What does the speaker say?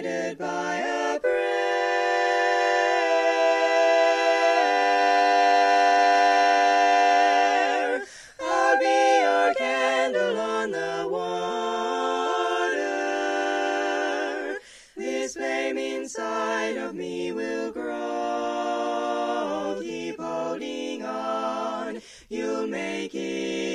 guided by a prayer. I'll be your candle on the water. This flame inside of me will grow. Keep holding on, you'll make it.